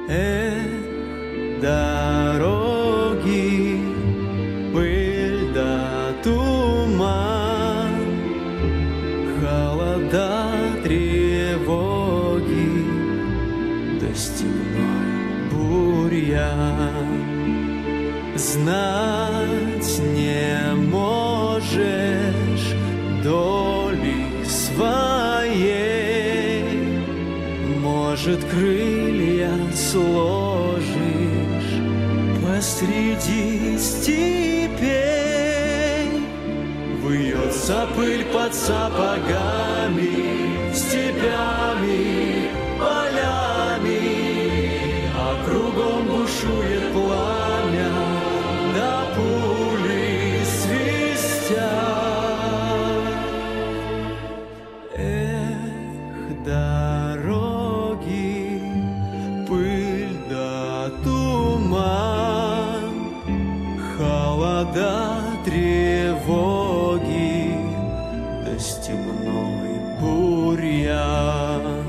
Дороги, пыль да туман, холода, тревоги, да степной бурьян. Знать не можешь доли своей, может, крылья сложишь посреди степей. Вьется пыль под сапогами, степями, полями, а кругом бушует пламя, да пули свистят. Дороги, пыль да туман, холода, тревоги, да степной бурьян.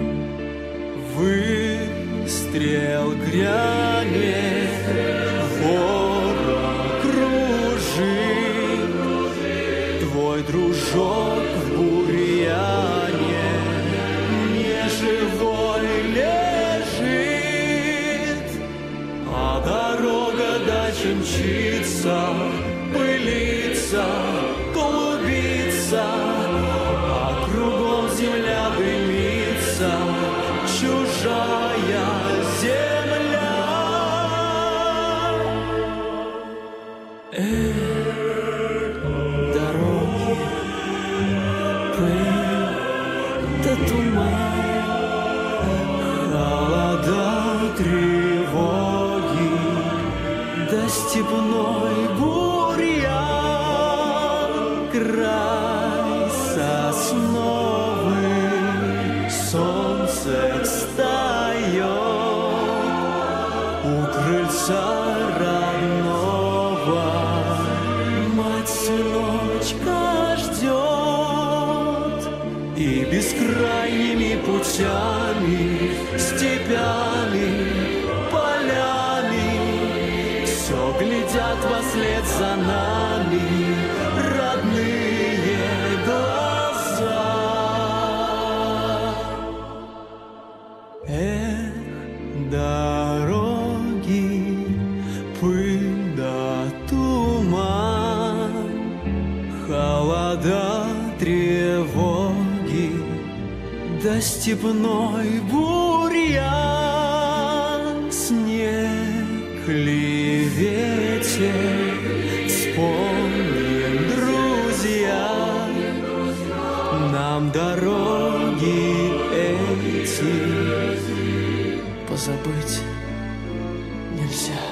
Выстрел грянет, ворог кружит, твой дружок в бурьяне неживой лежит, а дорога дальше мчится, пылится, клубится, а кругом земля дымится, чужая земля. Дороги, пыль да туман, холода, тревоги, да степной бурьян. Край сосновый, солнце встает у крыльца родного, мать сыночка ждет, и бескрайними путями, степями, полями все глядят вослед за нами родные глаза. Дороги, пыль да туман, холода, тревоги, да степной бурьян. Снег ли ветер, вспомним, друзья, нам дороги эти позабыть нельзя.